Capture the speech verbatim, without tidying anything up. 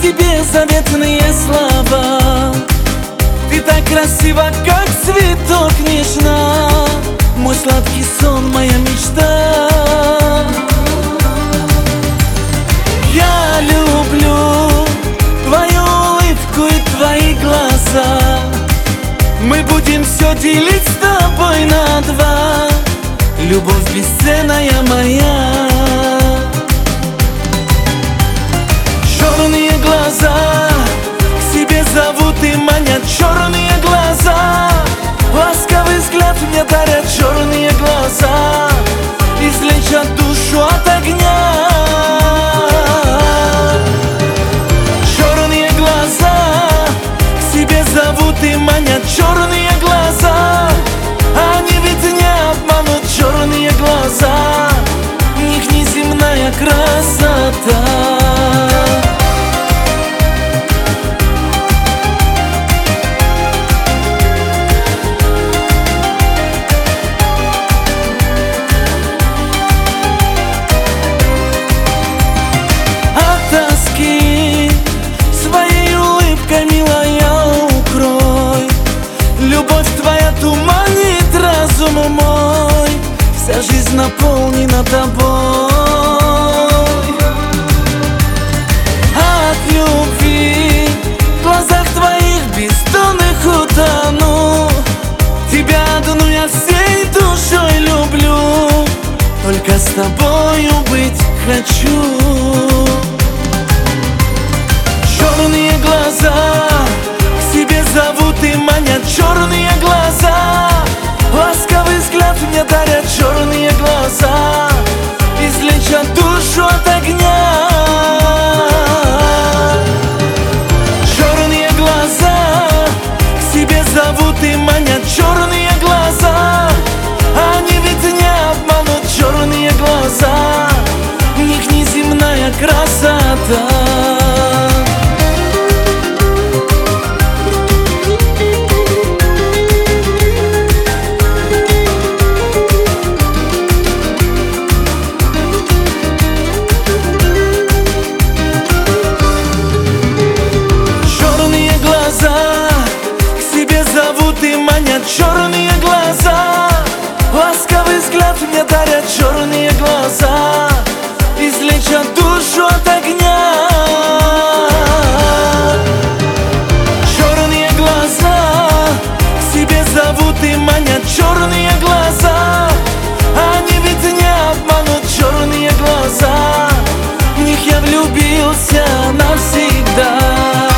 тебе заветные слова. Ты так красива, как цветок, нежна, мой сладкий сон, моя мечта. Я люблю твою улыбку и твои глаза. Мы будем все делить с тобой на два. Любовь бесценная моя. Черные глаза к себе зовут и манят. Черные глаза, ласковый взгляд мне дарят. Черные глаза излечат душу от огня. Черные глаза к себе зовут и манят. Черные глаза, они ведь не обманут. Черные глаза, в них неземная красота. Своей улыбкой, милая, укрой. Любовь твоя туманит разум мой. Вся жизнь наполнена тобой. От любви в глазах твоих бездонных утону. Тебя одну я всей душой люблю. Только с тобою быть хочу. Черные глаза к себе зовут и манят. Черные глаза, ласковый взгляд мне дарят. Черные глаза излечат душу от огня. Черные глаза к себе зовут и манят. Черные глаза, они ведь не обманут. Черные глаза, в них неземная красота. Черные глаза, ласковый взгляд мне дарят. Черные глаза излечат душу от огня. Черные глаза к себе зовут и манят. Черные глаза, они ведь не обманут. Черные глаза, в них я влюбился навсегда.